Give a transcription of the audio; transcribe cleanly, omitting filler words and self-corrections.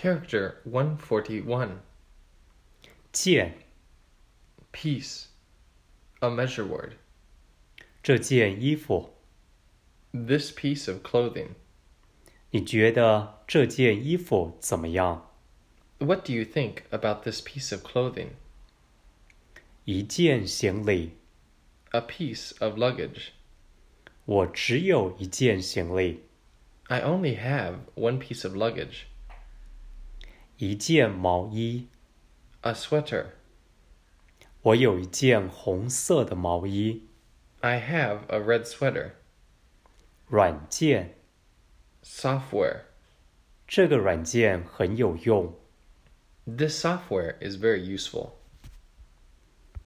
Character 141. 件， Piece. A measure word. 这件衣服， This piece of clothing. 你觉得这件衣服怎么样？ What do you think about this piece of clothing? 一件行李， A piece of luggage. 我只有一件行李。 I only have one piece of luggage. 一件毛衣， A sweater. 我有一件红色的毛衣。 I have a red sweater. 软件， Software. 这个软件很有用。 This software is very useful.